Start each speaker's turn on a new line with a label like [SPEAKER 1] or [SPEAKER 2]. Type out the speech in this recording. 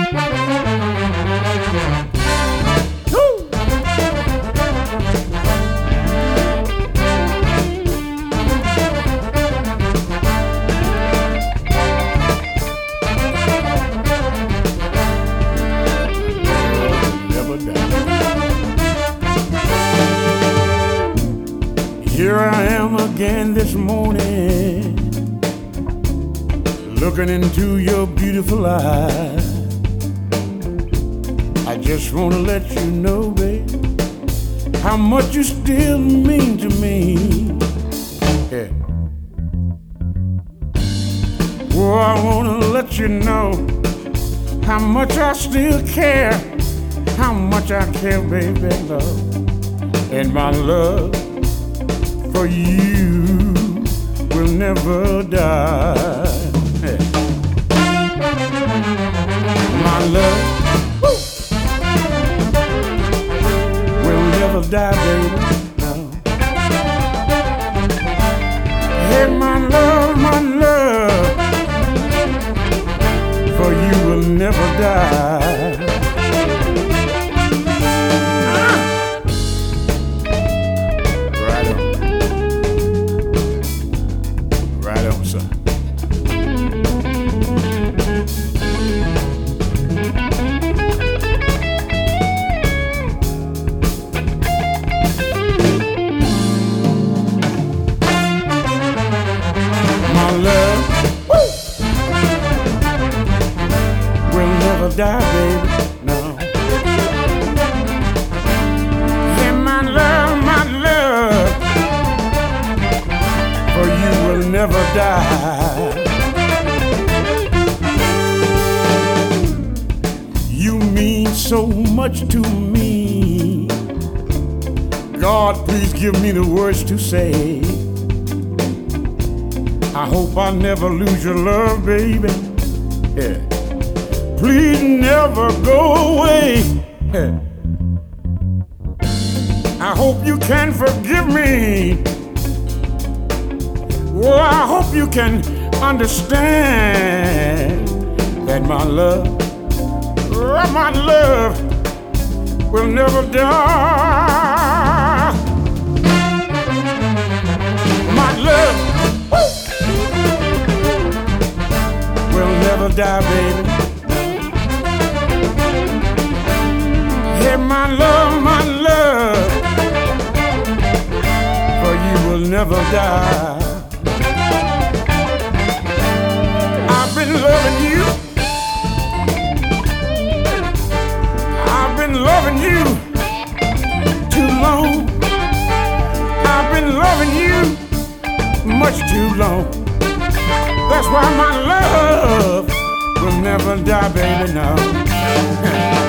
[SPEAKER 1] Here I am again this morning, looking into your beautiful eyes. I just want to let you know, babe, how much you still mean to me. Yeah. Oh, I want to let you know how much I still care, how much I care, baby, love. And my love for you will never die. Yeah. My love will never die, baby. No. Hey, my love for you will never die. Die, baby, no. Yeah, my love for you will never die. You mean so much to me. God, please give me the words to say. I hope I never lose your love, baby. Yeah. Please never go away. I hope you can forgive me. Oh, I hope you can understand that my love will never die. My love will never die, baby. Yeah, my love for you will never die. I've been loving you. I've been loving you too long. I've been loving you much too long. That's why my love will never die, baby, no.